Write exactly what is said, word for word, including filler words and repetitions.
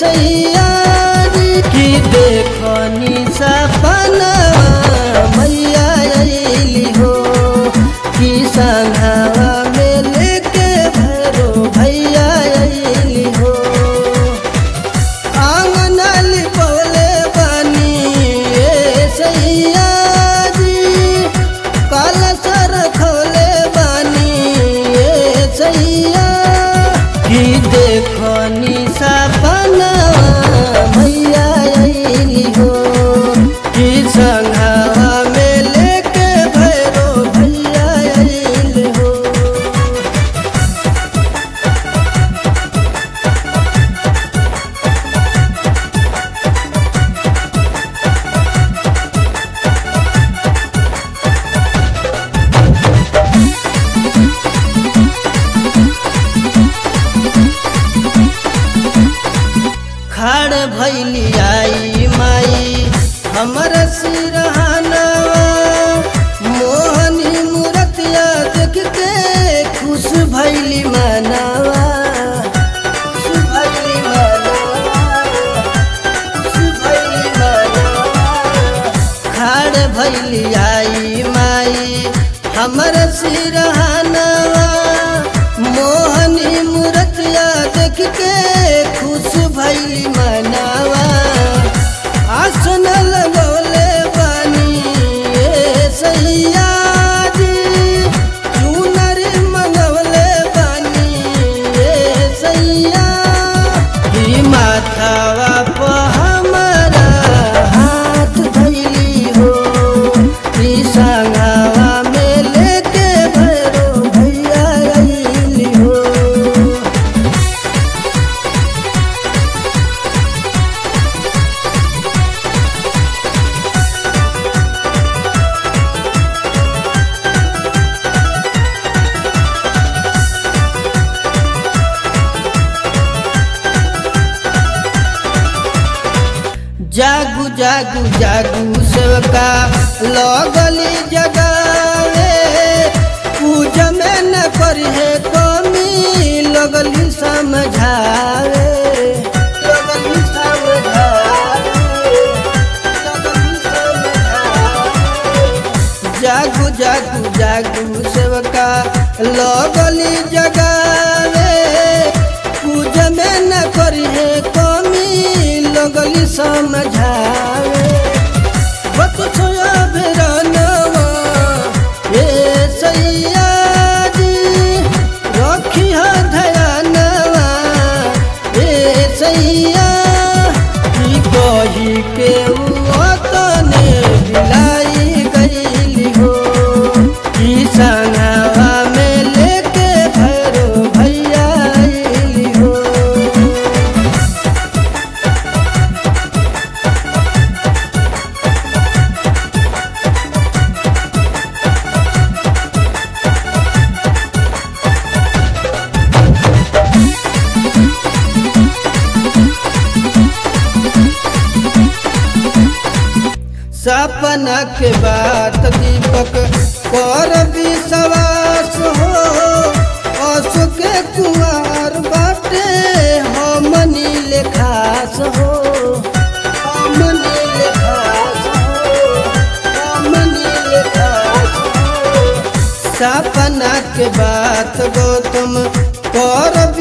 सैया की देखनी सपना मैया अइली हो कि संघवा में लेके भैरो भैया अइली हो। आंगन लिपौले बनी ए सैया जी कलश रखौले बनी ए सैया कि देखनी सपना मैया अइली हो कि संघवा में लेके भैरो भैया अइली हो। खड़ भैली आई माई हमर सिरहानवा मोहनी मूरतिया देख के खुश भैली मनवा खुश भैली मनवा खुश भैली मनवा। खड़ भैली आई माई हमर सिरहानवा मोहनी मूरतिया देख के खुश भैली मनवा। आसन लगौले बनी ए सैया जी चुनर मंगवले बनी ए सैया कि माथावा पर हमारा हाथ धइली हो कि संघवा में लेके भैरो भैया अइली हो। जागू जागू जागू सेवका लगली जगावे पूजा में न करिहे कमी लगली समझावे लगली समझावे लगली समझावे। जागू जागू जागू सेवका लगली जगावे पूजा में न करिहे कमी लगली समझावे। बत छोया भेरनवा ए सैया जी रखी है ध्यानवा ए सैया कि कही के तने बिलाई गइली हो कि संघवा में लेके भैरो भैया अइली हो। सपना के बात दीपक कर विश्वास हो असो के कुमार बाटे हमनी लेखास हो हमनी लेखास हो हमनी लेखास हो। सपना के बात गौतम कर